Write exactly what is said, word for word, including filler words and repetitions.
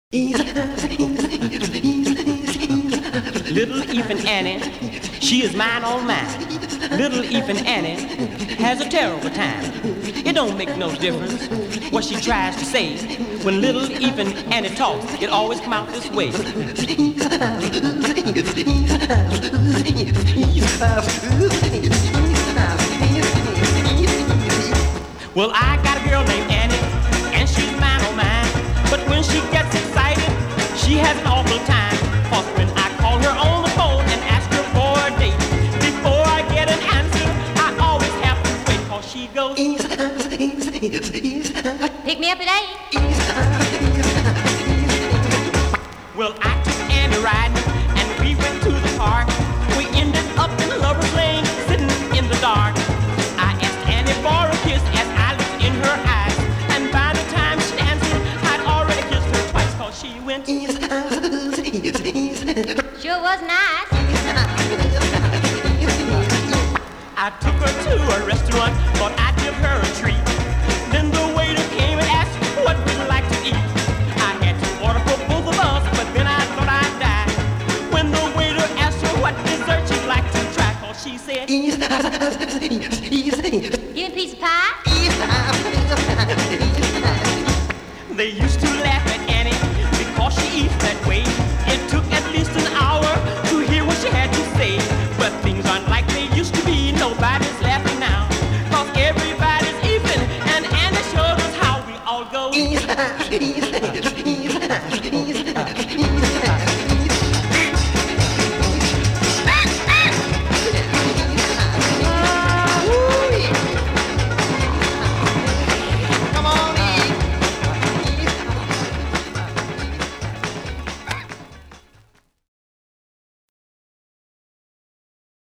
Little Ethan Annie, she is mine all mine. Little Ethan Annie has a terrible time. It don't make no difference what she tries to say. When little Ethan Annie talks, it always come out this way. Well, I got a girl named Annie, and she's mine oh mine. But when she gets excited, she has an awful time. Cause when I call her on the phone and ask her for a date, before I get an answer, I always have to wait. Cause she goes, pick me up today. Well, I took Annie riding, and we went to the park. We ended up in Lover's Lane, sitting in the dark. I asked Annie for a kiss as I looked in her eyes, and by the time she answered, I'd already kissed her twice. Cause she went, Sure was nice. I took her to a restaurant, thought I'd give her a treat. Then the waiter came and asked what we'd like to eat. I had to order for both of us, but then I thought I'd die. When the waiter asked her what dessert she'd like to try, cause she said, Give me a piece of pie. They used to laugh at Annie because she eats that way. It took at least an hour to hear what she had to say. But things aren't like they used to be. Nobody's laughing now, cause everybody's even. And Annie showed us how we all go.